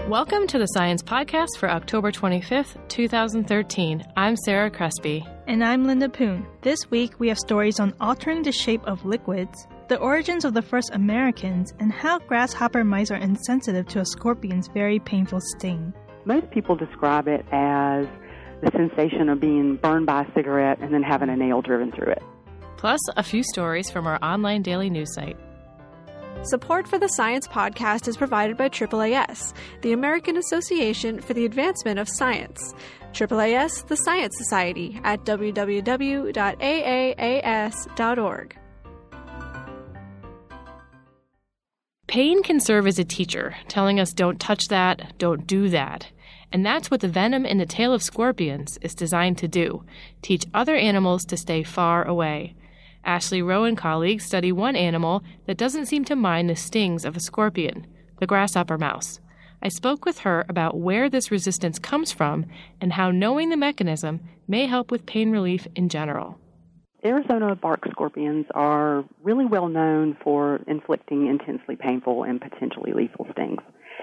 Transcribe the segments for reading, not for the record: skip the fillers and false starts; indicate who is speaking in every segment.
Speaker 1: Welcome to the Science Podcast for October 25th, 2013. I'm Sarah Crespi.
Speaker 2: And I'm Linda Poon. This week we have stories on altering the shape of liquids, the origins of the first Americans, and how grasshopper mice are insensitive to a scorpion's very painful sting.
Speaker 3: Most people describe it as the sensation of being burned by a cigarette and then having a nail driven through it.
Speaker 1: Plus, a few stories from our online daily news site.
Speaker 4: Support for the Science Podcast is provided by AAAS, the American Association for the Advancement of Science. AAAS, the Science Society, at www.aaas.org.
Speaker 1: Pain can serve as a teacher, telling us don't touch that, don't do that. And that's what the venom in the tail of scorpions is designed to do, teach other animals to stay far away. Ashley Rowe and colleagues study one animal that doesn't seem to mind the stings of a scorpion, the grasshopper mouse. I spoke with her about where this resistance comes from and how knowing the mechanism may help with pain relief in general.
Speaker 3: Arizona bark scorpions are really well known for inflicting intensely painful and potentially lethal stings.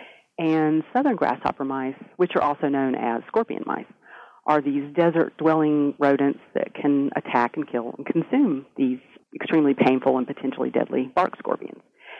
Speaker 3: And southern grasshopper mice, which are also known as scorpion mice, are these desert-dwelling rodents that can attack and kill and consume these extremely painful and potentially deadly bark scorpions.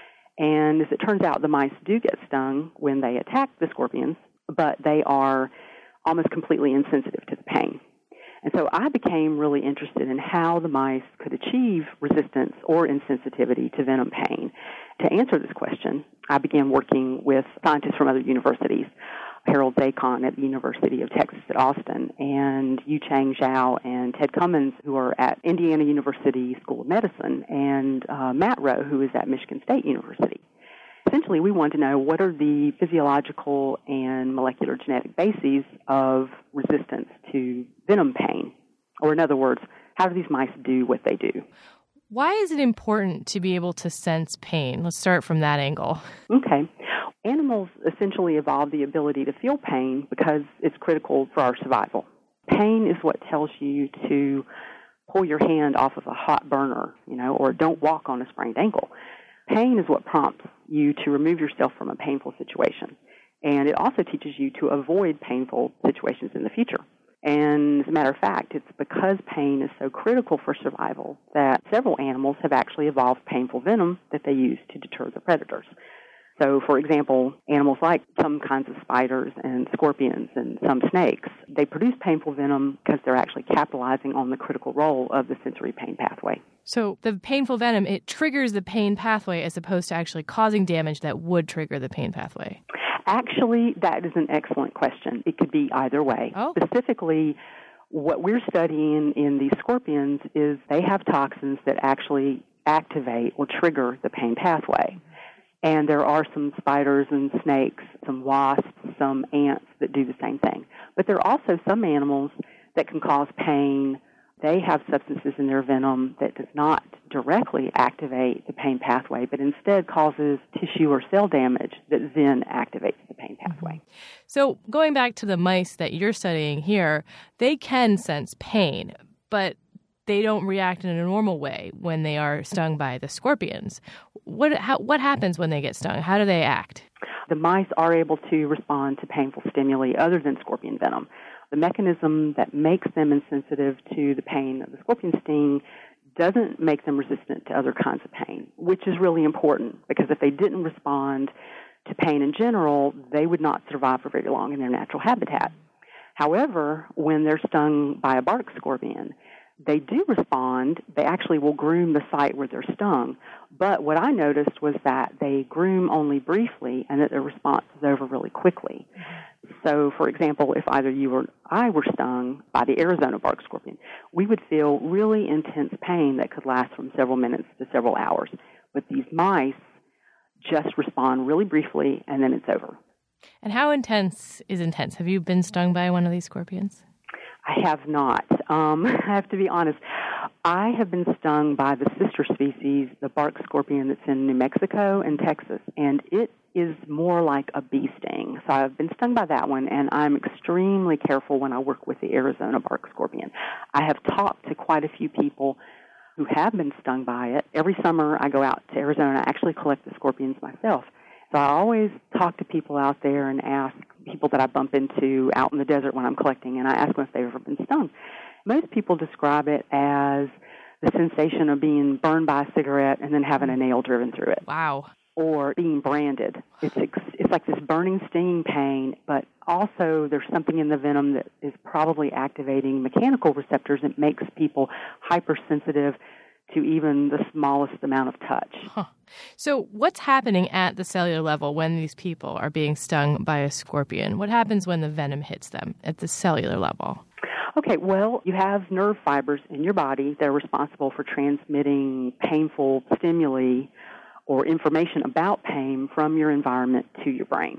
Speaker 3: And as it turns out, the mice do get stung when they attack the scorpions, but they are almost completely insensitive to the pain. And so I became really interested in how the mice could achieve resistance or insensitivity to venom pain. To answer this question, I began working with scientists from other universities, Harold Zacon at the University of Texas at Austin, and Yu-Chang Zhao and Ted Cummins, who are at Indiana University School of Medicine, and Matt Rowe, who is at Michigan State University. Essentially, we wanted to know what are the physiological and molecular genetic bases of resistance to venom pain, or in other words, how do these mice do what they do?
Speaker 1: Why is it important to be able to sense pain? Let's start from that angle.
Speaker 3: Okay. Animals essentially evolved the ability to feel pain because it's critical for our survival. Pain is what tells you to pull your hand off of a hot burner, or don't walk on a sprained ankle. Pain is what prompts you to remove yourself from a painful situation. And it also teaches you to avoid painful situations in the future. And as a matter of fact, it's because pain is so critical for survival that several animals have actually evolved painful venom that they use to deter the predators. So, for example, animals like some kinds of spiders and scorpions and some snakes, they produce painful venom because they're actually capitalizing on the critical role of the sensory pain pathway.
Speaker 1: So the painful venom, it triggers the pain pathway as opposed to actually causing damage that would trigger the pain pathway.
Speaker 3: Actually, that is an excellent question. It could be either way.
Speaker 1: Oh.
Speaker 3: Specifically, what we're studying in these scorpions is they have toxins that actually activate or trigger the pain pathway. And there are some spiders and snakes, some wasps, some ants that do the same thing. But there are also some animals that can cause pain. They have substances in their venom that does not directly activate the pain pathway, but instead causes tissue or cell damage that then activates the pain pathway.
Speaker 1: So going back to the mice that you're studying here, they can sense pain, but they don't react in a normal way when they are stung by the scorpions. What happens when they get stung? How do they act?
Speaker 3: The mice are able to respond to painful stimuli other than scorpion venom. The mechanism that makes them insensitive to the pain of the scorpion sting doesn't make them resistant to other kinds of pain, which is really important because if they didn't respond to pain in general, they would not survive for very long in their natural habitat. However, when they're stung by a bark scorpion, they do respond. They actually will groom the site where they're stung. But what I noticed was that they groom only briefly and that their response is over really quickly. So, for example, if either you or I were stung by the Arizona bark scorpion, we would feel really intense pain that could last from several minutes to several hours. But these mice just respond really briefly and then it's over.
Speaker 1: And how intense is intense? Have you been stung by one of these scorpions?
Speaker 3: I have not. I have to be honest. I have been stung by the sister species, the bark scorpion that's in New Mexico and Texas, and it is more like a bee sting. So I've been stung by that one, and I'm extremely careful when I work with the Arizona bark scorpion. I have talked to quite a few people who have been stung by it. Every summer I go out to Arizona. I actually collect the scorpions myself. So I always talk to people out there and ask people that I bump into out in the desert when I'm collecting, and I ask them if they've ever been stung. Most people describe it as the sensation of being burned by a cigarette and then having a nail driven through it.
Speaker 1: Wow.
Speaker 3: Or being branded. It's like this burning, stinging pain, but also there's something in the venom that is probably activating mechanical receptors that makes people hypersensitive to even the smallest amount of touch.
Speaker 1: Huh. So what's happening at the cellular level when these people are being stung by a scorpion? What happens when the venom hits them at the cellular level?
Speaker 3: Okay, well, you have nerve fibers in your body that are responsible for transmitting painful stimuli or information about pain from your environment to your brain.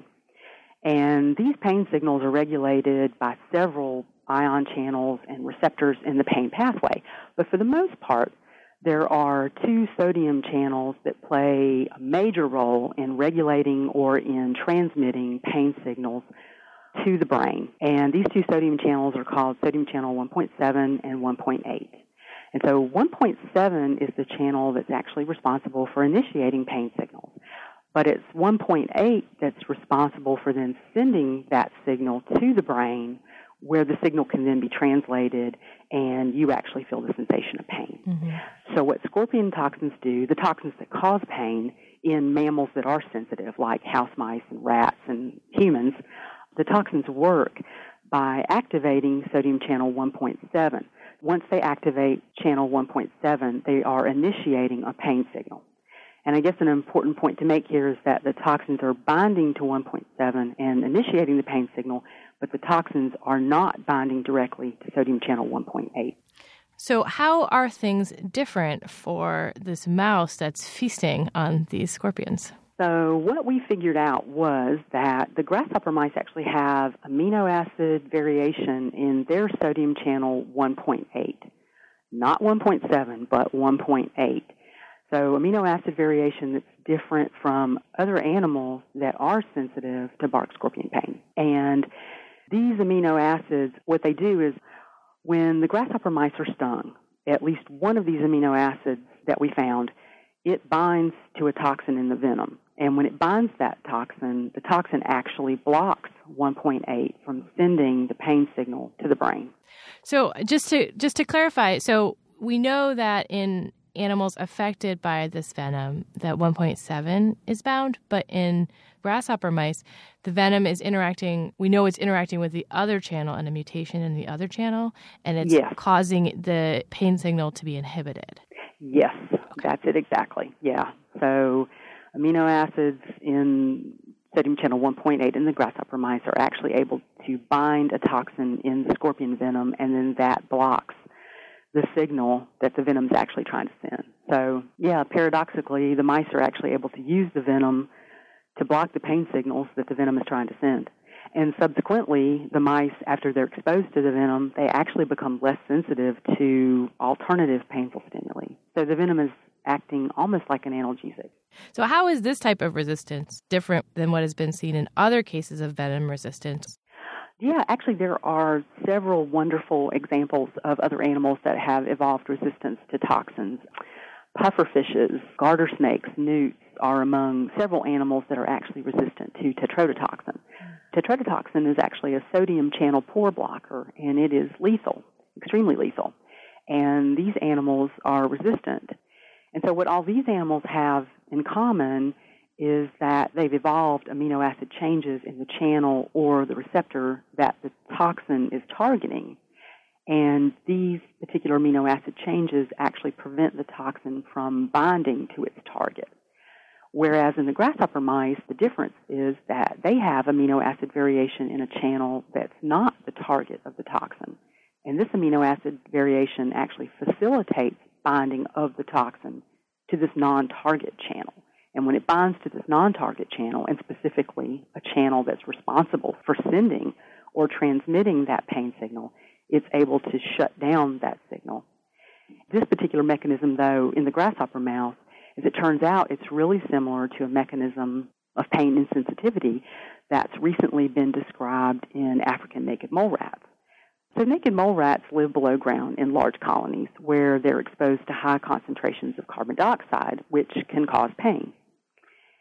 Speaker 3: And these pain signals are regulated by several ion channels and receptors in the pain pathway. But for the most part, there are 2 sodium channels that play a major role in regulating or in transmitting pain signals to the brain. And these 2 sodium channels are called sodium channel 1.7 and 1.8. And so 1.7 is the channel that's actually responsible for initiating pain signals. But it's 1.8 that's responsible for then sending that signal to the brain, where the signal can then be translated and you actually feel the sensation of pain. Mm-hmm. So what scorpion toxins do, the toxins that cause pain in mammals that are sensitive, like house mice and rats and humans, the toxins work by activating sodium channel 1.7. Once they activate channel 1.7, they are initiating a pain signal. And I guess an important point to make here is that the toxins are binding to 1.7 and initiating the pain signal, but the toxins are not binding directly to sodium channel 1.8.
Speaker 1: So how are things different for this mouse that's feasting on these scorpions?
Speaker 3: So what we figured out was that the grasshopper mice actually have amino acid variation in their sodium channel 1.8. Not 1.7, but 1.8. So amino acid variation that's different from other animals that are sensitive to bark scorpion pain. And these amino acids, what they do is when the grasshopper mice are stung, at least one of these amino acids that we found, it binds to a toxin in the venom. And when it binds that toxin, the toxin actually blocks 1.8 from sending the pain signal to the brain.
Speaker 1: So just to clarify, so we know that in animals affected by this venom, that 1.7 is bound, but in grasshopper mice, the venom is interacting, we know it's interacting with the other channel and a mutation in the other channel, and it's causing the pain signal to be inhibited.
Speaker 3: Yes, that's it exactly, yeah. So amino acids in sodium channel 1.8 in the grasshopper mice are actually able to bind a toxin in the scorpion venom, and then that blocks the signal that the venom's actually trying to send. So, yeah, paradoxically, the mice are actually able to use the venom to block the pain signals that the venom is trying to send. And subsequently, the mice, after they're exposed to the venom, they actually become less sensitive to alternative painful stimuli. So the venom is acting almost like an analgesic.
Speaker 1: So how is this type of resistance different than what has been seen in other cases of venom resistance?
Speaker 3: Yeah, actually there are several wonderful examples of other animals that have evolved resistance to toxins. Pufferfishes, garter snakes, newts are among several animals that are actually resistant to tetrodotoxin. Tetrodotoxin is actually a sodium channel pore blocker, and it is lethal, extremely lethal. And these animals are resistant. And so what all these animals have in common is that they've evolved amino acid changes in the channel or the receptor that the toxin is targeting. And these particular amino acid changes actually prevent the toxin from binding to its target. Whereas in the grasshopper mice, the difference is that they have amino acid variation in a channel that's not the target of the toxin. And this amino acid variation actually facilitates binding of the toxin to this non-target channel. And when it binds to this non-target channel, and specifically a channel that's responsible for sending or transmitting that pain signal, it's able to shut down that signal. This particular mechanism, though, in the grasshopper mouse, as it turns out, it's really similar to a mechanism of pain insensitivity that's recently been described in African naked mole rats. So naked mole rats live below ground in large colonies where they're exposed to high concentrations of carbon dioxide, which can cause pain.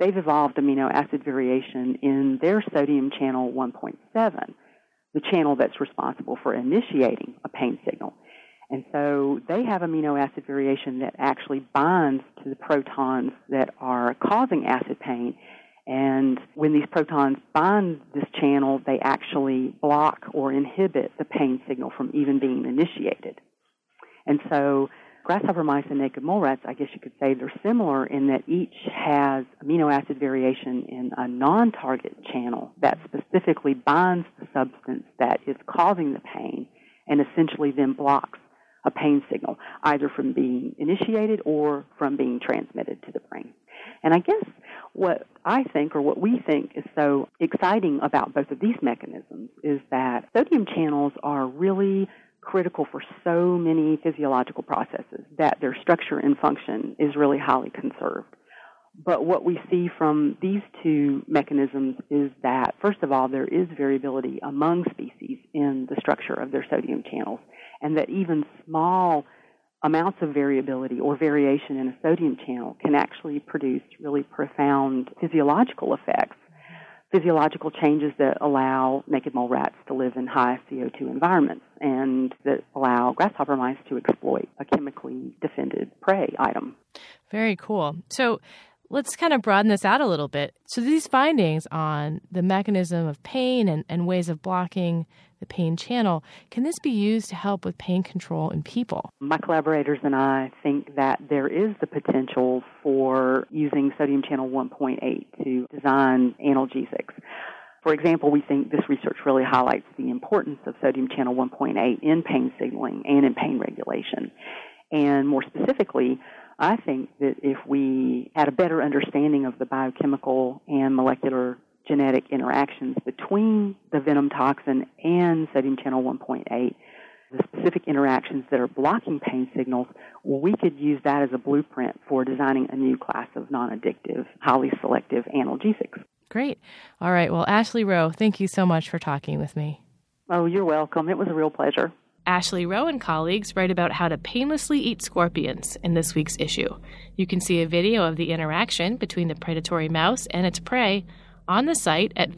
Speaker 3: they've evolved amino acid variation in their sodium channel 1.7, the channel that's responsible for initiating a pain signal. And so they have amino acid variation that actually binds to the protons that are causing acid pain. And when these protons bind this channel, they actually block or inhibit the pain signal from even being initiated. And so grasshopper mice and naked mole rats, I guess you could say they're similar in that each has amino acid variation in a non-target channel that specifically binds the substance that is causing the pain and essentially then blocks a pain signal, either from being initiated or from being transmitted to the brain. And I guess what I think, or what we think, is so exciting about both of these mechanisms is that sodium channels are really critical for so many physiological processes that their structure and function is really highly conserved. But what we see from these two mechanisms is that, first of all, there is variability among species in the structure of their sodium channels, and that even small amounts of variability or variation in a sodium channel can actually produce really profound physiological effects, physiological changes that allow naked mole rats to live in high CO2 environments and that allow grasshopper mice to exploit a chemically defended prey item.
Speaker 1: Very cool. So let's kind of broaden this out a little bit. So these findings on the mechanism of pain and ways of blocking the pain channel, can this be used to help with pain control in people?
Speaker 3: My collaborators and I think that there is the potential for using sodium channel 1.8 to design analgesics. For example, we think this research really highlights the importance of sodium channel 1.8 in pain signaling and in pain regulation. And more specifically, I think that if we had a better understanding of the biochemical and molecular genetic interactions between the venom toxin and sodium channel 1.8, the specific interactions that are blocking pain signals, we could use that as a blueprint for designing a new class of non-addictive, highly selective analgesics.
Speaker 1: Great. All right. Well, Ashley Rowe, thank you so much for talking with me.
Speaker 3: Oh, you're welcome. It was a real pleasure.
Speaker 1: Ashley Rowe and colleagues write about how to painlessly eat scorpions in this week's issue. You can see a video of the interaction between the predatory mouse and its prey on the site at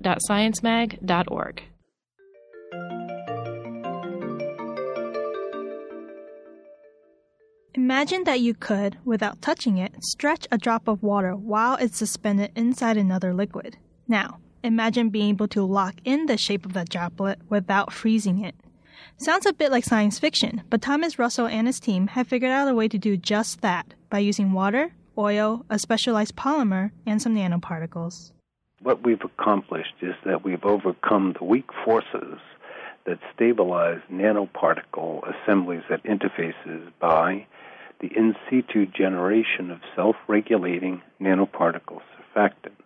Speaker 1: video.sciencemag.org.
Speaker 2: Imagine that you could, without touching it, stretch a drop of water while it's suspended inside another liquid. Now, imagine being able to lock in the shape of that droplet without freezing it. Sounds a bit like science fiction, but Thomas Russell and his team have figured out a way to do just that by using water, oil, a specialized polymer, and some nanoparticles.
Speaker 5: What we've accomplished is that we've overcome the weak forces that stabilize nanoparticle assemblies at interfaces by the in situ generation of self-regulating nanoparticle surfactants.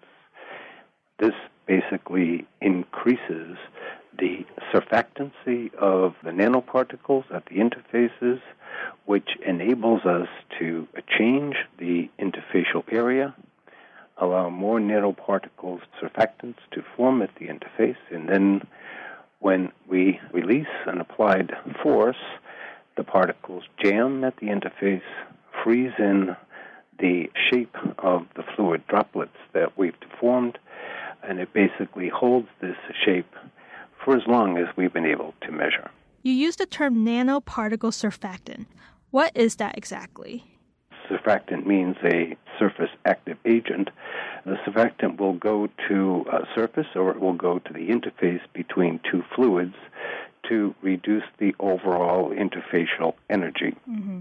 Speaker 5: This basically increases the surfactancy of the nanoparticles at the interfaces, which enables us to change the interfacial area, allow more nanoparticles, surfactants, to form at the interface, and then when we release an applied force, the particles jam at the interface, freeze in the shape of the fluid droplets that we've deformed, and it basically holds this shape for as long as we've been able to measure.
Speaker 2: You used the term nanoparticle surfactant. What is that exactly?
Speaker 5: Surfactant means a surface active agent. The surfactant will go to a surface or it will go to the interface between two fluids to reduce the overall interfacial energy. Mm-hmm.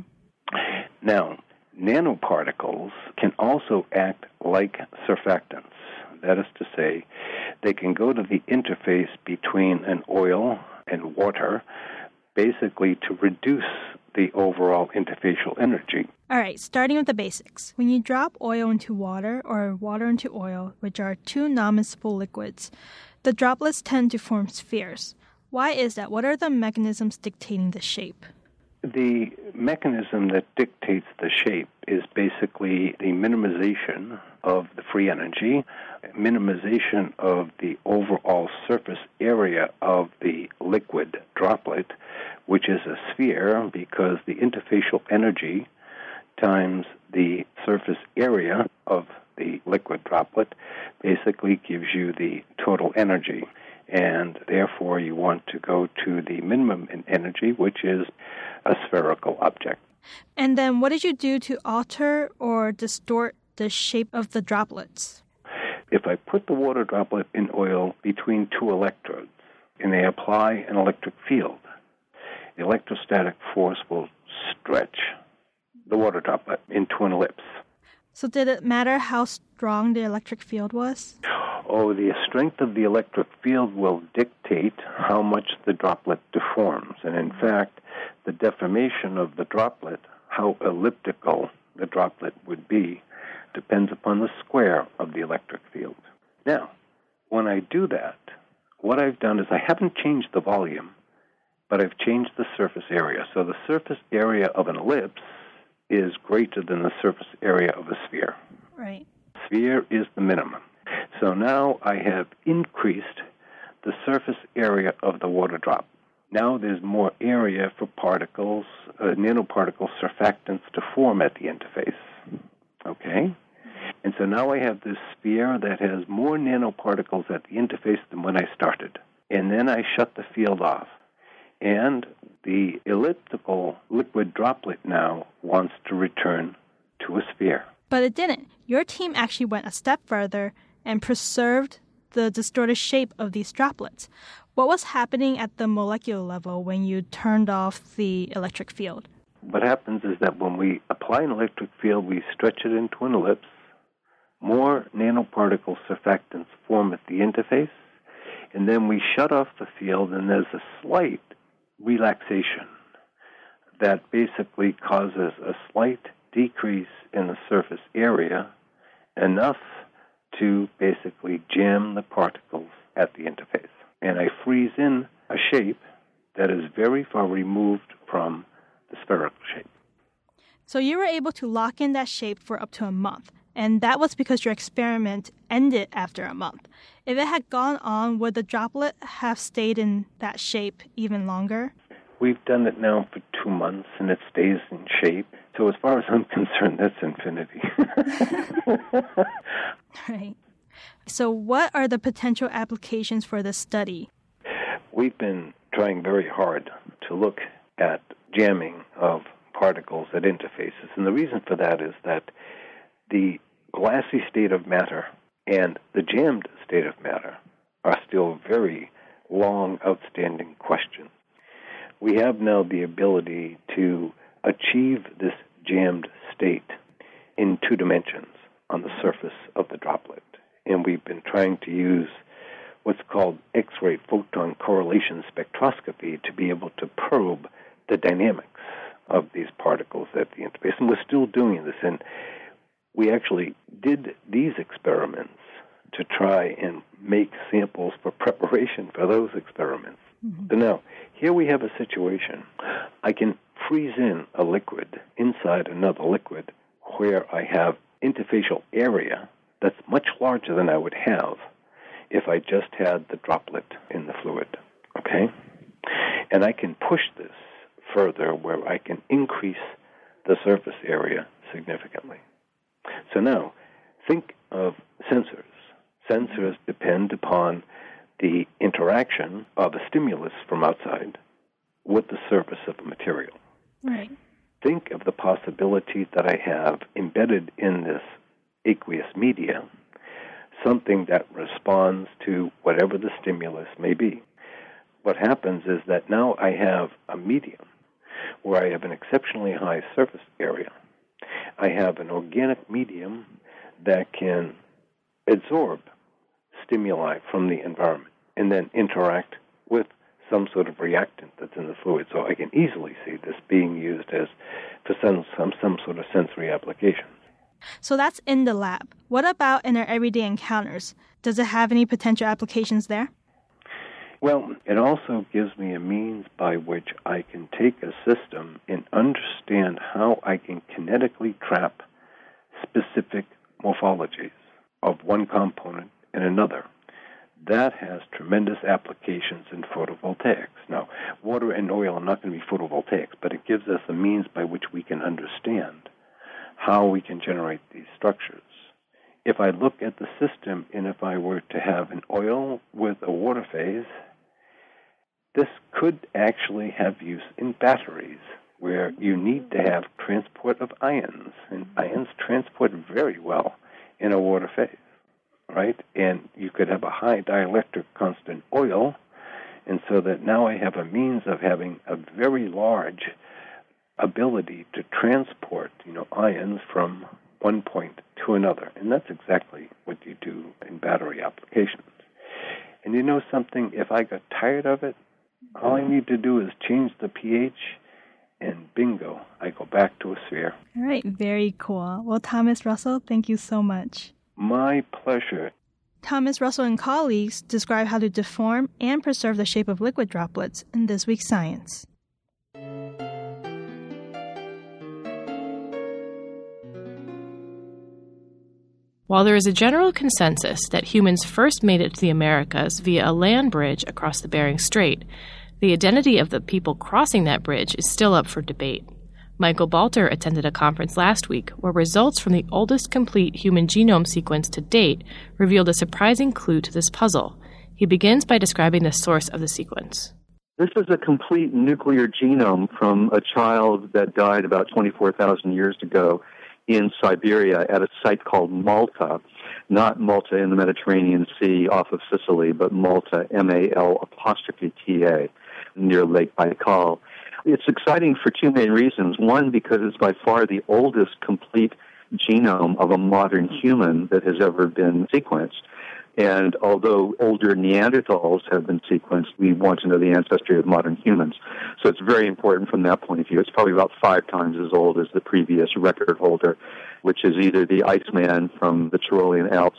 Speaker 5: Now, nanoparticles can also act like surfactants. That is to say, they can go to the interface between an oil and water, basically to reduce the overall interfacial energy.
Speaker 2: All right, starting with the basics. When you drop oil into water or water into oil, which are two non-miscible liquids, the droplets tend to form spheres. Why is that? What are the mechanisms dictating the shape?
Speaker 5: The mechanism that dictates the shape is basically the minimization of the free energy, minimization of the overall surface area of the liquid droplet, which is a sphere because the interfacial energy times the surface area of the liquid droplet basically gives you the total energy. And therefore, you want to go to the minimum in energy, which is a spherical object.
Speaker 2: And then what did you do to alter or distort the shape of the droplets?
Speaker 5: If I put the water droplet in oil between two electrodes and I apply an electric field, the electrostatic force will stretch the water droplet into an ellipse.
Speaker 2: So did it matter how strong the electric field was?
Speaker 5: Oh, the strength of the electric field will dictate how much the droplet deforms. And in fact, the deformation of the droplet, how elliptical the droplet would be, depends upon the square of the electric field. Now, when I do that, what I've done is I haven't changed the volume, but I've changed the surface area. So the surface area of an ellipse is greater than the surface area of a sphere.
Speaker 2: Right.
Speaker 5: Sphere is the minimum. So now I have increased the surface area of the water drop. Now there's more area for particles, nanoparticle surfactants to form at the interface. Okay? And so now I have this sphere that has more nanoparticles at the interface than when I started. And then I shut the field off. And the elliptical liquid droplet now wants to return to a sphere.
Speaker 2: But it didn't. Your team actually went a step further and preserved the distorted shape of these droplets. What was happening at the molecular level when you turned off the electric field?
Speaker 5: What happens is that when we apply an electric field, we stretch it into an ellipse. More nanoparticle surfactants form at the interface, and then we shut off the field, and there's a slight relaxation that basically causes a slight decrease in the surface area, enough to basically jam the particles at the interface. And I freeze in a shape that is very far removed from the spherical shape.
Speaker 2: So you were able to lock in that shape for up to a month, and that was because your experiment ended after a month. If it had gone on, would the droplet have stayed in that shape even longer?
Speaker 5: We've done it now for 2 months, and it stays in shape. So as far as I'm concerned, that's infinity.
Speaker 2: Right. So what are the potential applications for this study?
Speaker 5: We've been trying very hard to look at jamming of particles at interfaces. And the reason for that is that the glassy state of matter and the jammed state of matter are still very long, outstanding questions. We have now the ability to achieve this jammed state in 2 dimensions on the surface of the droplet. And we've been trying to use what's called X-ray photon correlation spectroscopy to be able to probe the dynamics of these particles at the interface. And we're still doing this. And we actually did these experiments to try and make samples for preparation for those experiments. Mm-hmm. So now, here we have a situation. I can freeze in a liquid inside another liquid where I have interfacial area that's much larger than I would have if I just had the droplet in the fluid, okay? And I can push this further where I can increase the surface area significantly. So now, think of sensors. Sensors depend upon the interaction of a stimulus from outside with the surface of a material.
Speaker 2: Right.
Speaker 5: Think of the possibility that I have embedded in this aqueous media, something that responds to whatever the stimulus may be. What happens is that now I have a medium where I have an exceptionally high surface area. I have an organic medium that can absorb stimuli from the environment and then interact with some sort of reactant that's in the fluid. So I can easily see this being used as for some sort of sensory application.
Speaker 2: So that's in the lab. What about in our everyday encounters? Does it have any potential applications there?
Speaker 5: Well, it also gives me a means by which I can take a system and understand how I can kinetically trap specific morphologies of one component in another. That has tremendous applications in photovoltaics. Now, water and oil are not going to be photovoltaics, but it gives us a means by which we can understand how we can generate these structures if I look at the system and if I were to have an oil with a water phase, this could actually have use in batteries where you need to have transport of ions, and ions transport very well in a water phase, right? And you could have a high dielectric constant oil, and so that now I have a means of having a very large ability to transport, ions from one point to another. And that's exactly what you do in battery applications. And you know something? If I got tired of it, all I need to do is change the pH, and bingo, I go back to a sphere.
Speaker 2: All right, very cool. Well, Thomas Russell, thank you so much.
Speaker 5: My pleasure.
Speaker 2: Thomas Russell and colleagues describe how to deform and preserve the shape of liquid droplets in this week's Science.
Speaker 1: While there is a general consensus that humans first made it to the Americas via a land bridge across the Bering Strait, the identity of the people crossing that bridge is still up for debate. Michael Balter attended a conference last week where results from the oldest complete human genome sequence to date revealed a surprising clue to this puzzle. He begins by describing the source of the sequence.
Speaker 6: This is a complete nuclear genome from a child that died about 24,000 years ago in Siberia at a site called Malta. Not Malta in the Mediterranean Sea off of Sicily, but Malta, M-A-L''T-A, near Lake Baikal. It's exciting for two main reasons. One, because it's by far the oldest complete genome of a modern human that has ever been sequenced. And although older Neanderthals have been sequenced, we want to know the ancestry of modern humans. So it's very important from that point of view. It's probably about 5 times as old as the previous record holder, which is either the Iceman from the Tyrolean Alps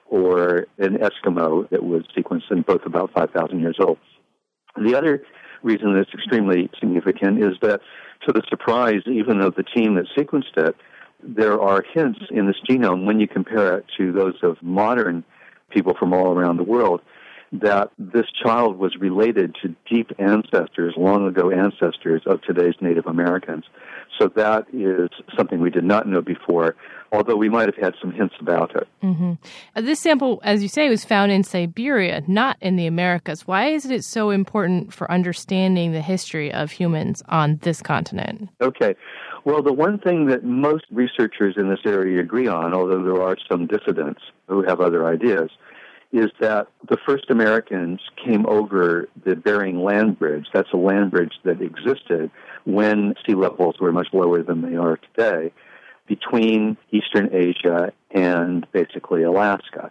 Speaker 6: or an Eskimo that was sequenced, and both about 5,000 years old. The other reason that it's extremely significant is that, to the surprise even of the team that sequenced it, there are hints in this genome, when you compare it to those of modern people from all around the world, that this child was related to deep ancestors, long ago ancestors of today's Native Americans. So that is something we did not know before, although we might have had some hints about it.
Speaker 1: Mm-hmm. This sample, as you say, was found in Siberia, not in the Americas. Why is it so important for understanding the history of humans on this continent?
Speaker 6: Okay. Well, the one thing that most researchers in this area agree on, although there are some dissidents who have other ideas, is that the first Americans came over the Bering Land Bridge. That's a land bridge that existed when sea levels were much lower than they are today, between Eastern Asia and basically Alaska.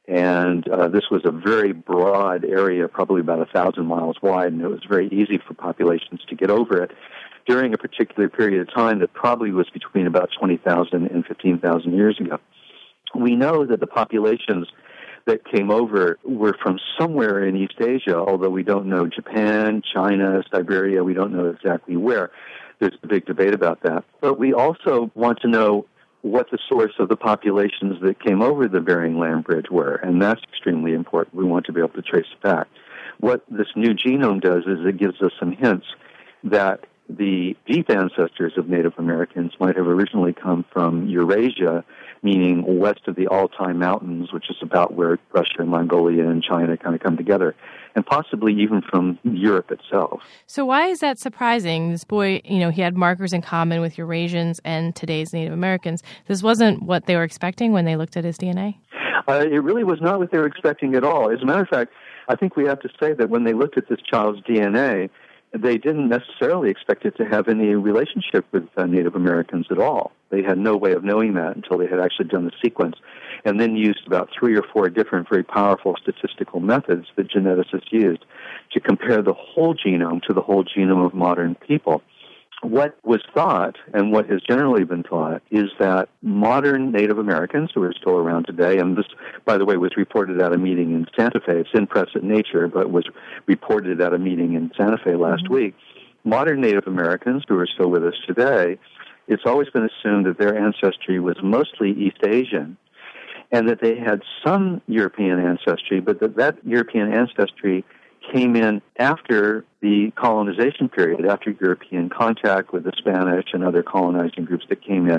Speaker 6: And this was a very broad area, probably about 1,000 miles wide, and it was very easy for populations to get over it during a particular period of time that probably was between about 20,000 and 15,000 years ago. We know that the populations that came over were from somewhere in East Asia, although we don't know Japan, China, Siberia, we don't know exactly where. There's a big debate about that. But we also want to know what the source of the populations that came over the Bering Land Bridge were, and that's extremely important. We want to be able to trace it back. What this new genome does is it gives us some hints that the deep ancestors of Native Americans might have originally come from Eurasia, meaning west of the Altai Mountains, which is about where Russia and Mongolia and China kind of come together, and possibly even from Europe itself. So
Speaker 1: why is that surprising? This boy, he had markers in common with Eurasians and today's Native Americans. This wasn't what they were expecting when they looked at his DNA?
Speaker 6: It really was not what they were expecting at all. As a matter of fact, I think we have to say that when they looked at this child's DNA, they didn't necessarily expect it to have any relationship with Native Americans at all. They had no way of knowing that until they had actually done the sequence, and then used about 3 or 4 different very powerful statistical methods that geneticists used to compare the whole genome to the whole genome of modern people. What was thought, and what has generally been thought, is that modern Native Americans, who are still around today, and this, by the way, was reported at a meeting in Santa Fe. It's in Press at Nature, but was reported at a meeting in Santa Fe last week. Modern Native Americans, who are still with us today, it's always been assumed that their ancestry was mostly East Asian, and that they had some European ancestry, but that European ancestry came in after the colonization period, after European contact with the Spanish and other colonizing groups that came in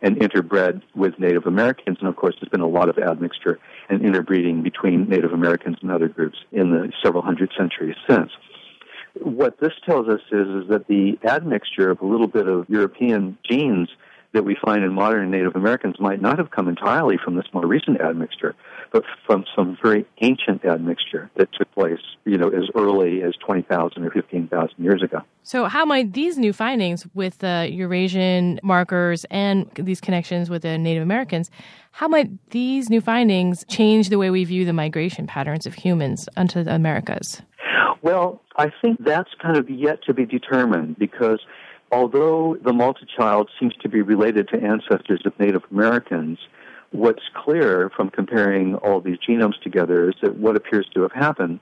Speaker 6: and interbred with Native Americans. And, of course, there's been a lot of admixture and interbreeding between Native Americans and other groups in the several hundred centuries since. What this tells us is that the admixture of a little bit of European genes that we find in modern Native Americans might not have come entirely from this more recent admixture, but from some very ancient admixture that took place, as early as 20,000 or 15,000 years ago.
Speaker 1: So how might these new findings with the Eurasian markers and these connections with the Native Americans, how might these new findings change the way we view the migration patterns of humans onto the Americas?
Speaker 6: Well, I think that's kind of yet to be determined, because although the Malta child seems to be related to ancestors of Native Americans, what's clear from comparing all these genomes together is that what appears to have happened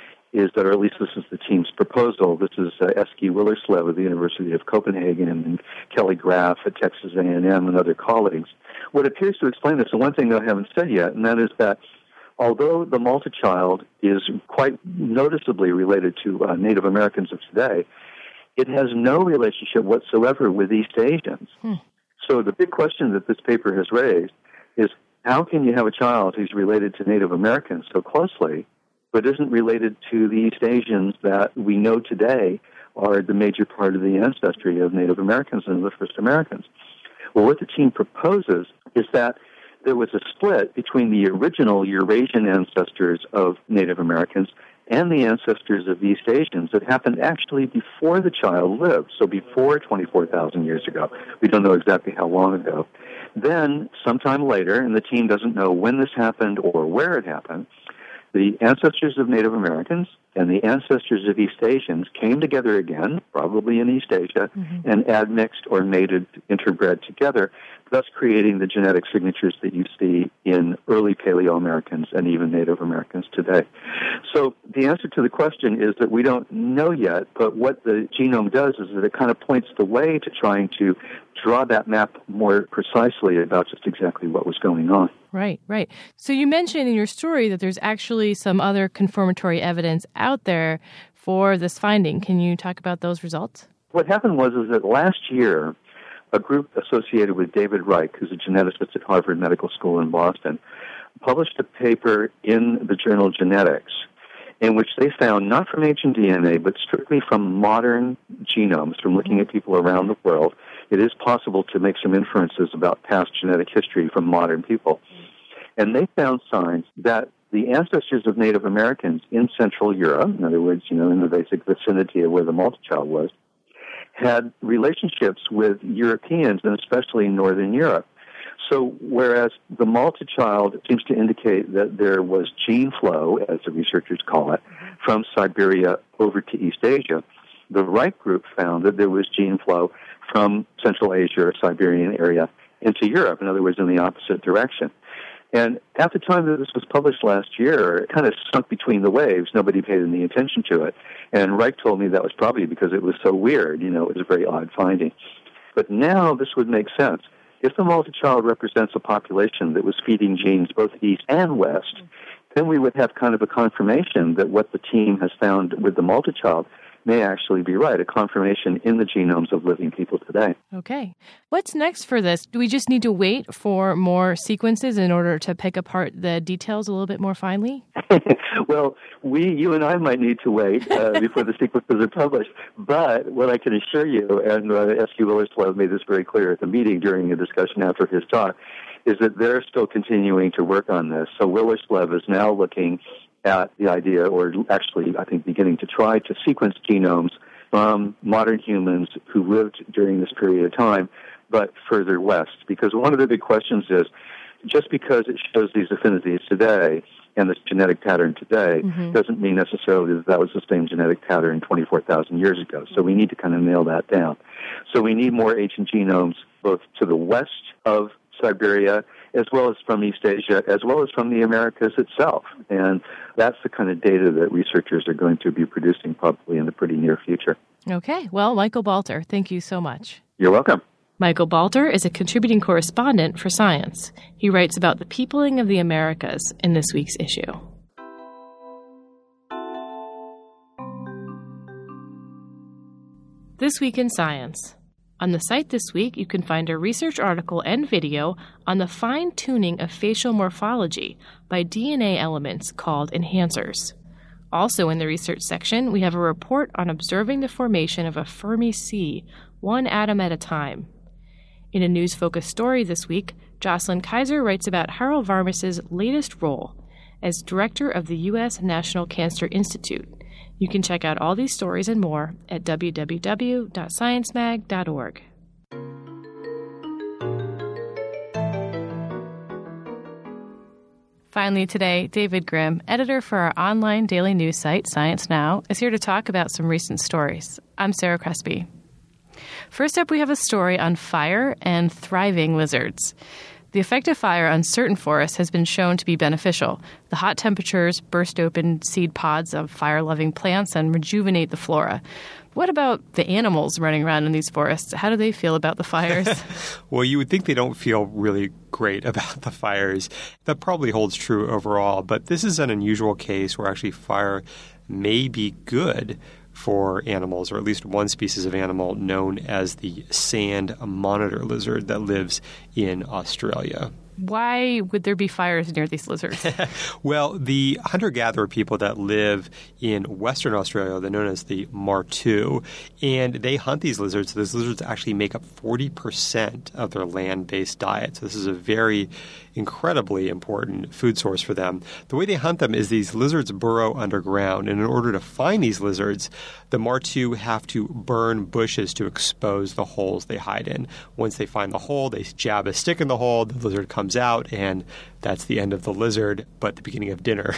Speaker 6: is that, or at least this is the team's proposal, this is Eske Willerslev of the University of Copenhagen and Kelly Graf at Texas A&M and other colleagues. What appears to explain this, and one thing I haven't said yet, and that is that although the Malta child is quite noticeably related to Native Americans of today, it has no relationship whatsoever with East Asians. So the big question that this paper has raised is, how can you have a child who's related to Native Americans so closely, but isn't related to the East Asians that we know today are the major part of the ancestry of Native Americans and the first Americans? Well, what the team proposes is that there was a split between the original Eurasian ancestors of Native Americans and the ancestors of East Asians that happened actually before the child lived, so before 24,000 years ago. We don't know exactly how long ago. Then, sometime later, and the team doesn't know when this happened or where it happened, the ancestors of Native Americans and the ancestors of East Asians came together again, probably in East Asia, and admixed or mated, interbred together, thus creating the genetic signatures that you see in early Paleo-Americans and even Native Americans today. So the answer to the question is that we don't know yet, but what the genome does is that it kind of points the way to trying to draw that map more precisely about just exactly what was going on.
Speaker 1: Right. So you mentioned in your story that there's actually some other confirmatory evidence out there for this finding. Can you talk about those results?
Speaker 6: What happened was that last year, a group associated with David Reich, who's a geneticist at Harvard Medical School in Boston, published a paper in the journal Genetics in which they found, not from ancient DNA, but strictly from modern genomes, from looking at people around the world, it is possible to make some inferences about past genetic history from modern people. And they found signs that the ancestors of Native Americans in Central Europe, in other words, in the basic vicinity of where the Malta child was, had relationships with Europeans, and especially Northern Europe. So whereas the Malta child seems to indicate that there was gene flow, as the researchers call it, from Siberia over to East Asia, the Reich group found that there was gene flow from Central Asia or Siberian area into Europe, in other words, in the opposite direction. And at the time that this was published last year, it kind of sunk between the waves. Nobody paid any attention to it. And Reich told me that was probably because it was so weird. It was a very odd finding. But now this would make sense. If the Malta child represents a population that was feeding genes both east and west, then we would have kind of a confirmation that what the team has found with the Malta child may actually be right, a confirmation in the genomes of living people today.
Speaker 1: Okay. What's next for this? Do we just need to wait for more sequences in order to pick apart the details a little bit more finely?
Speaker 6: Well, you and I might need to wait before the sequences are published. But what I can assure you, and Eske Willerslev made this very clear at the meeting during a discussion after his talk, is that they're still continuing to work on this. So Willerslev is now looking at the idea, or actually, I think, beginning to try to sequence genomes from modern humans who lived during this period of time, but further west. Because one of the big questions is, just because it shows these affinities today and this genetic pattern today doesn't mean necessarily that that was the same genetic pattern 24,000 years ago. So we need to kind of nail that down. So we need more ancient genomes both to the west of Siberia, as well as from East Asia, as well as from the Americas itself. And that's the kind of data that researchers are going to be producing probably in the pretty near future.
Speaker 1: Okay. Well, Michael Balter, thank you so much.
Speaker 6: You're welcome.
Speaker 1: Michael Balter is a contributing correspondent for Science. He writes about the peopling of the Americas in this week's issue. This Week in Science. On the site this week, you can find a research article and video on the fine-tuning of facial morphology by DNA elements called enhancers. Also in the research section, we have a report on observing the formation of a Fermi sea, one atom at a time. In a news-focused story this week, Jocelyn Kaiser writes about Harold Varmus's latest role as director of the U.S. National Cancer Institute. You can check out all these stories and more at www.sciencemag.org. Finally today, David Grimm, editor for our online daily news site, Science Now, is here to talk about some recent stories. I'm Sarah Crespi. First up, we have a story on fire and thriving lizards. The effect of fire on certain forests has been shown to be beneficial. The hot temperatures burst open seed pods of fire-loving plants and rejuvenate the flora. What about the animals running around in these forests? How do they feel about the fires?
Speaker 7: Well, you would think they don't feel really great about the fires. That probably holds true overall, but this is an unusual case where actually fire may be good for animals, or at least one species of animal known as the sand monitor lizard that lives in Australia.
Speaker 1: Why would there be fires near these lizards?
Speaker 7: Well, the hunter-gatherer people that live in Western Australia, they're known as the Martu, and they hunt these lizards. So these lizards actually make up 40% of their land-based diet. So this is a very incredibly important food source for them. The way they hunt them is these lizards burrow underground, and in order to find these lizards, the Martu have to burn bushes to expose the holes they hide in. Once they find the hole, they jab a stick in the hole, the lizard comes out, and that's the end of the lizard, but the beginning of dinner.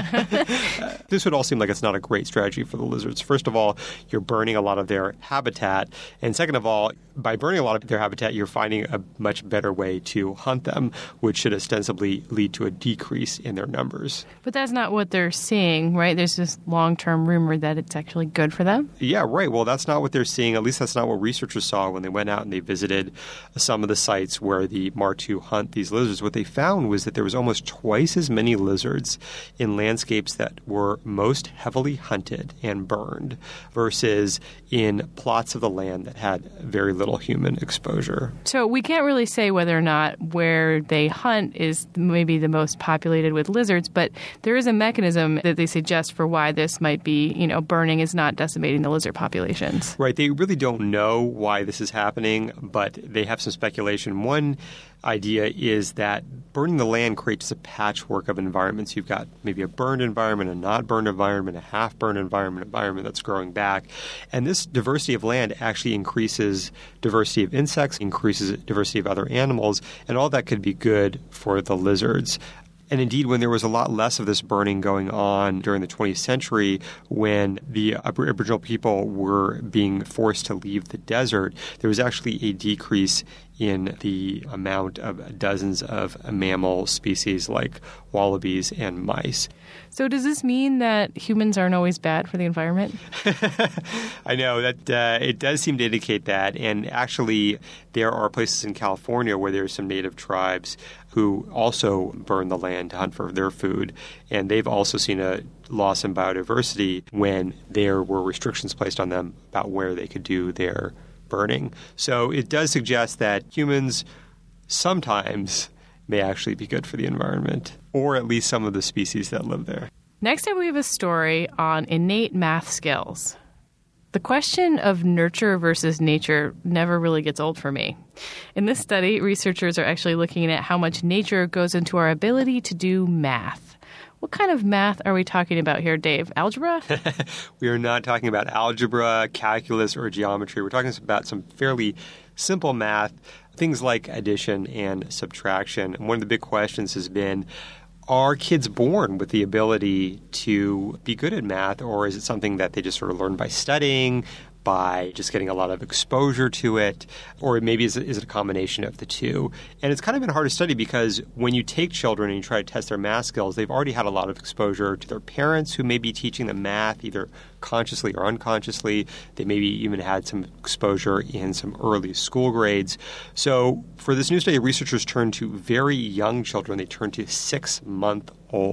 Speaker 7: This would all seem like it's not a great strategy for the lizards. First of all, you're burning a lot of their habitat. And second of all, by burning a lot of their habitat, you're finding a much better way to hunt them, which should ostensibly lead to a decrease in their numbers.
Speaker 1: But that's not what they're seeing, right? There's this long-term rumor that it's actually good for them.
Speaker 7: Yeah, right. Well, that's not what they're seeing. At least that's not what researchers saw when they went out and they visited some of the sites where the Martu hunt these lizards. What they found was that there was almost twice as many lizards in landscapes that were most heavily hunted and burned versus in plots of the land that had very little human exposure.
Speaker 1: So we can't really say whether or not where they hunt is maybe the most populated with lizards, but there is a mechanism that they suggest for why this might be, burning is not decimating the lizard populations.
Speaker 7: Right. They really don't know why this is happening, but they have some speculation. One idea is that burning the land creates a patchwork of environments. You've got maybe a burned environment, a not burned environment, a half-burned environment that's growing back. And this diversity of land actually increases diversity of insects, increases diversity of other animals, and all that could be good for the lizards. And indeed, when there was a lot less of this burning going on during the 20th century, when the Aboriginal people were being forced to leave the desert, there was actually a decrease in the amount of dozens of mammal species like wallabies and mice.
Speaker 1: So does this mean that humans aren't always bad for the environment?
Speaker 7: I know that it does seem to indicate that. And actually, there are places in California where there's some native tribes who also burn the land to hunt for their food. And they've also seen a loss in biodiversity when there were restrictions placed on them about where they could do their burning. So it does suggest that humans sometimes may actually be good for the environment, or at least some of the species that live there.
Speaker 1: Next up, we have a story on innate math skills. The question of nurture versus nature never really gets old for me. In this study, researchers are actually looking at how much nature goes into our ability to do math. What kind of math are we talking about here, Dave? Algebra?
Speaker 7: We are not talking about algebra, calculus, or geometry. We're talking about some fairly simple math, things like addition and subtraction. And one of the big questions has been, are kids born with the ability to be good at math, or is it something that they just sort of learn by studying, by just getting a lot of exposure to it, or maybe is it a combination of the two? And it's kind of been hard to study because when you take children and you try to test their math skills, they've already had a lot of exposure to their parents who may be teaching them math either consciously or unconsciously. They maybe even had some exposure in some early school grades. So for this new study, researchers turned to very young children. They turned to 6-month-old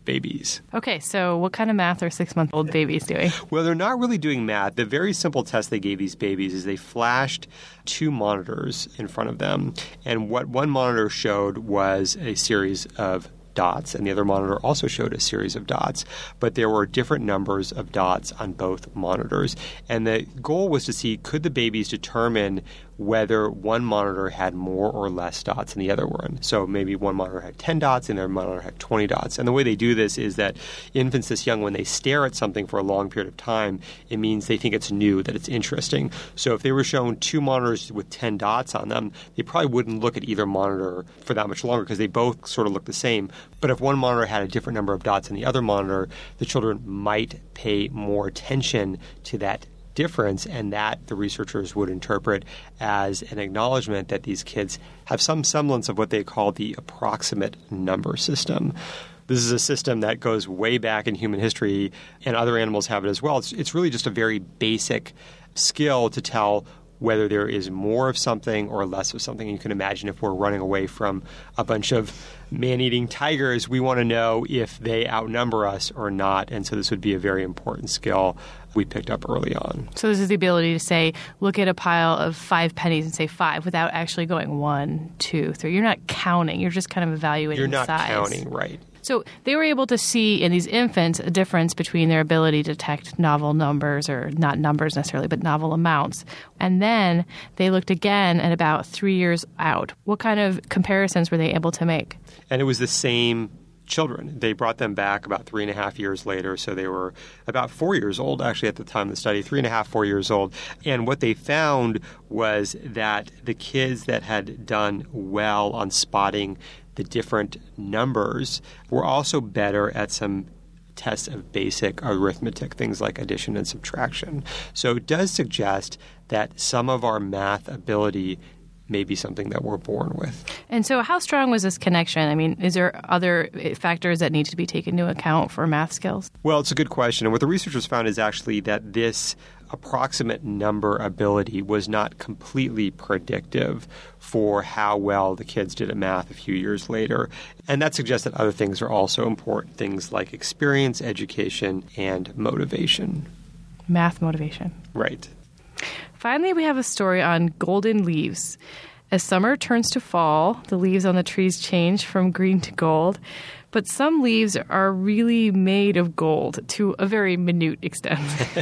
Speaker 7: babies.
Speaker 1: Okay, so what kind of math are 6-month-old babies doing?
Speaker 7: Well, they're not really doing math. The very simple test they gave these babies is they flashed 2 monitors in front of them. And what one monitor showed was a series of dots, and the other monitor also showed a series of dots. But there were different numbers of dots on both monitors. And the goal was to see, could the babies determine whether one monitor had more or less dots than the other one. So maybe one monitor had 10 dots and the other monitor had 20 dots. And the way they do this is that infants this young, when they stare at something for a long period of time, it means they think it's new, that it's interesting. So if they were shown 2 monitors with 10 dots on them, they probably wouldn't look at either monitor for that much longer because they both sort of look the same. But if one monitor had a different number of dots than the other monitor, the children might pay more attention to that difference, and that the researchers would interpret as an acknowledgement that these kids have some semblance of what they call the approximate number system. This is a system that goes way back in human history, and other animals have it as well. It's really just a very basic skill to tell whether there is more of something or less of something. You can imagine if we're running away from a bunch of man-eating tigers, we want to know if they outnumber us or not. And so this would be a very important skill we picked up early on.
Speaker 1: So this is the ability to say, look at a pile of 5 pennies and say 5 without actually going 1, 2, 3. You're not counting. You're just kind of evaluating the size.
Speaker 7: You're not counting, right.
Speaker 1: So they were able to see in these infants a difference between their ability to detect novel numbers, or not numbers necessarily, but novel amounts. And then they looked again at about 3 years out. What kind of comparisons were they able to make?
Speaker 7: And it was the same children. They brought them back about 3.5 years later. So they were about 4 years old, actually, at the time of the study, 3.5, 4 years old. And what they found was that the kids that had done well on spotting the different numbers were also better at some tests of basic arithmetic, things like addition and subtraction. So it does suggest that some of our math ability may be something that we're born with.
Speaker 1: And so how strong was this connection? I mean, is there other factors that need to be taken into account for math skills?
Speaker 7: Well, it's a good question. And what the researchers found is actually that this approximate number ability was not completely predictive for how well the kids did at math a few years later. And that suggests that other things are also important, things like experience, education, and motivation.
Speaker 1: Math motivation.
Speaker 7: Right.
Speaker 1: Finally, we have a story on golden leaves. As summer turns to fall, the leaves on the trees change from green to gold. But some leaves are really made of gold to a very minute extent.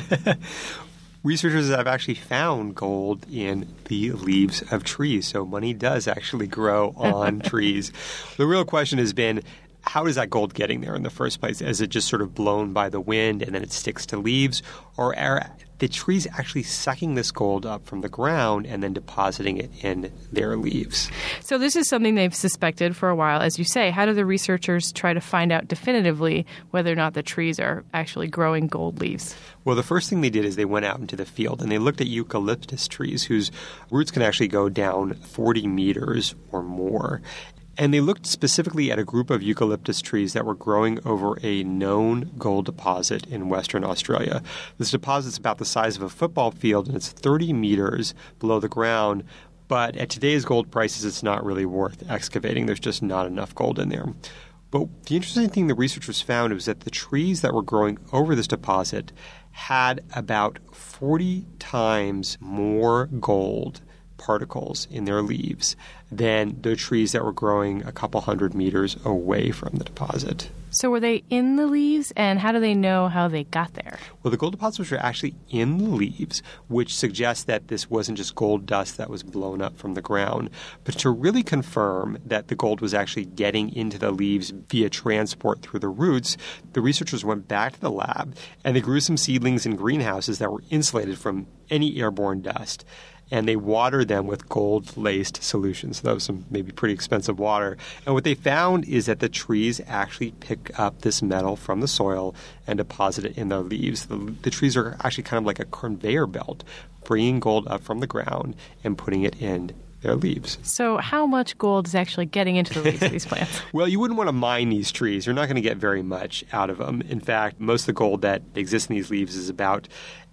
Speaker 7: Researchers have actually found gold in the leaves of trees, so money does actually grow on trees. The real question has been, how is that gold getting there in the first place? Is it just sort of blown by the wind and then it sticks to leaves? Or are the trees actually sucking this gold up from the ground and then depositing it in their leaves?
Speaker 1: So this is something they've suspected for a while. As you say, how do the researchers try to find out definitively whether or not the trees are actually growing gold leaves?
Speaker 7: Well, the first thing they did is they went out into the field and they looked at eucalyptus trees whose roots can actually go down 40 meters or more. And they looked specifically at a group of eucalyptus trees that were growing over a known gold deposit in Western Australia. This deposit's about the size of a football field, and it's 30 meters below the ground. But at today's gold prices, it's not really worth excavating. There's just not enough gold in there. But the interesting thing the researchers found was that the trees that were growing over this deposit had about 40 times more gold particles in their leaves than the trees that were growing a couple hundred meters away from the deposit.
Speaker 1: So were they in the leaves, and how do they know how they got there?
Speaker 7: Well, the gold deposits were actually in the leaves, which suggests that this wasn't just gold dust that was blown up from the ground. But to really confirm that the gold was actually getting into the leaves via transport through the roots, the researchers went back to the lab and they grew some seedlings in greenhouses that were insulated from any airborne dust. And they watered them with gold-laced solutions. So that was some maybe pretty expensive water. And what they found is that the trees actually pick up this metal from the soil and deposit it in their leaves. The trees are actually kind of like a conveyor belt, bringing gold up from the ground and putting it in their leaves.
Speaker 1: So how much gold is actually getting into the leaves of these plants?
Speaker 7: Well, you wouldn't want to mine these trees. You're not going to get very much out of them. In fact, most of the gold that exists in these leaves is about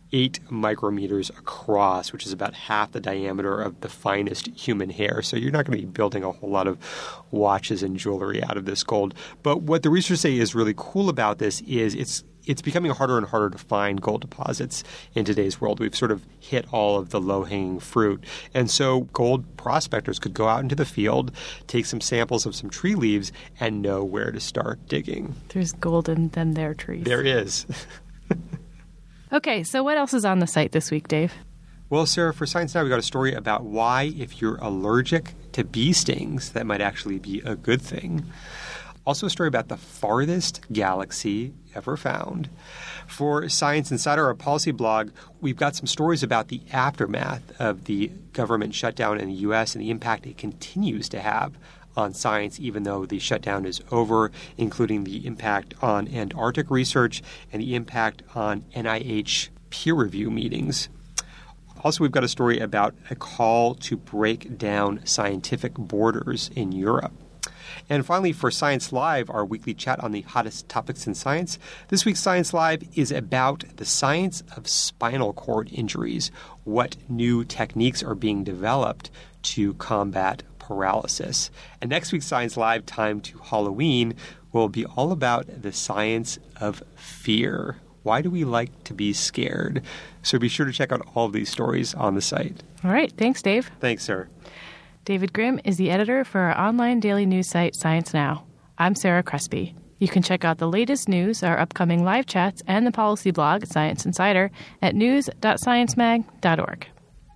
Speaker 7: 8 micrometers across, which is about half the diameter of the finest human hair. So you're not going to be building a whole lot of watches and jewelry out of this gold. But what the researchers say is really cool about this is it's becoming harder and harder to find gold deposits in today's world. We've sort of hit all of the low-hanging fruit. And so gold prospectors could go out into the field, take some samples of some tree leaves, and know where to start digging.
Speaker 1: There's gold in them there trees.
Speaker 7: There is.
Speaker 1: Okay, so what else is on the site this week, Dave?
Speaker 7: Well, Sarah, for Science Now, we got a story about why, if you're allergic to bee stings, that might actually be a good thing. Also a story about the farthest galaxy ever found. For Science Insider, our policy blog, we've got some stories about the aftermath of the government shutdown in the U.S. and the impact it continues to have on science, even though the shutdown is over, including the impact on Antarctic research and the impact on NIH peer review meetings. Also, we've got a story about a call to break down scientific borders in Europe. And finally, for Science Live, our weekly chat on the hottest topics in science, this week's Science Live is about the science of spinal cord injuries, what new techniques are being developed to combat paralysis. And next week's Science Live, Time to Halloween, will be all about the science of fear. Why do we like to be scared? So be sure to check out all of these stories on the site.
Speaker 1: All right. Thanks, Dave.
Speaker 7: Thanks, Sarah.
Speaker 1: David Grimm is the editor for our online daily news site, Science Now. I'm Sarah Crespi. You can check out the latest news, our upcoming live chats, and the policy blog, Science Insider, at news.sciencemag.org.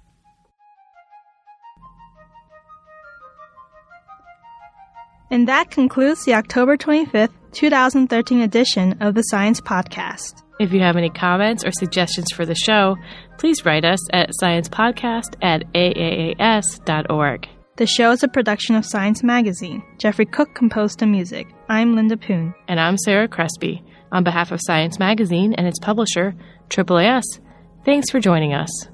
Speaker 2: And that concludes the October 25th, 2013 edition of the Science Podcast.
Speaker 1: If you have any comments or suggestions for the show, please write us at sciencepodcast@aaas.org.
Speaker 2: The show is a production of Science Magazine. Jeffrey Cook composed the music. I'm Linda Poon.
Speaker 1: And I'm Sarah Crespi. On behalf of Science Magazine and its publisher, AAAS, thanks for joining us.